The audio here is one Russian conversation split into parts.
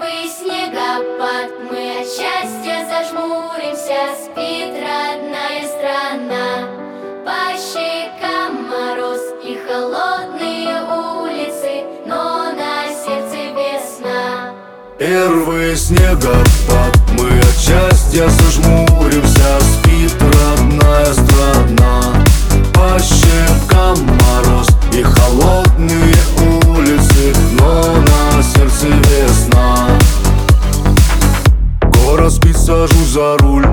Первый снегопад, мы от счастья зажмуримся. Спит родная страна, по щекам мороз и холодные улицы, но на сердце весна. Первый снегопад, мы от счастья зажмуримся. Спит родная страна, по щекам мороз и холодные улицы, но на сердце весна. Город спит, сажусь за руль,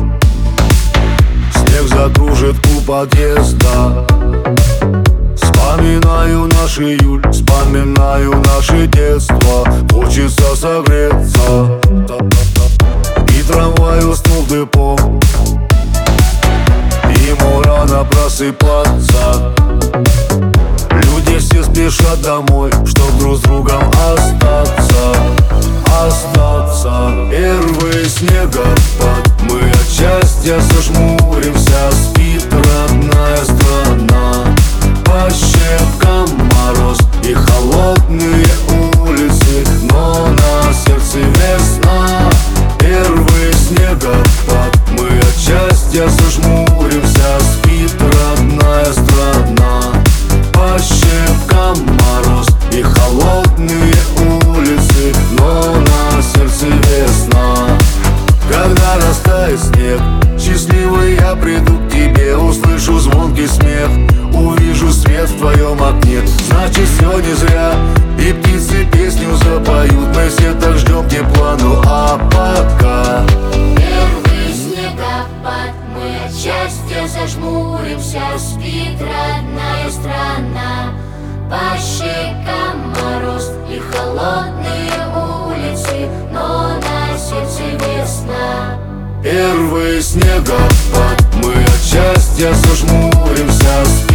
снег закружит у подъезда. Вспоминаю наш июль, вспоминаю наше детство. Хочется согреться. И трамвай уснул в депо, ему рано просыпаться. Люди все спешат домой, чтоб друг с другом остаться. Первый снегопад, мы от счастья зажмуримся. Спит родная страна, по щекам мороз и холодные улицы, но на сердце весна. Первый снегопад, мы от счастья зажмуримся. Спит родная страна, по щекам мороз и холодные улицы, но на сердце весна. Когда растает снег, счастливый я приду к тебе. Услышу звонкий смех, увижу свет в твоем окне. Значит, все не зря, и птицы песню запоют. Мы все так ждем тепла, ну а пока. Первый снегопад, мы от счастья зажмуримся. Спит родная страна, по щекам мороз и холодные улицы, но на сердце весна. Первый снегопад, мы от счастья зажмуримся.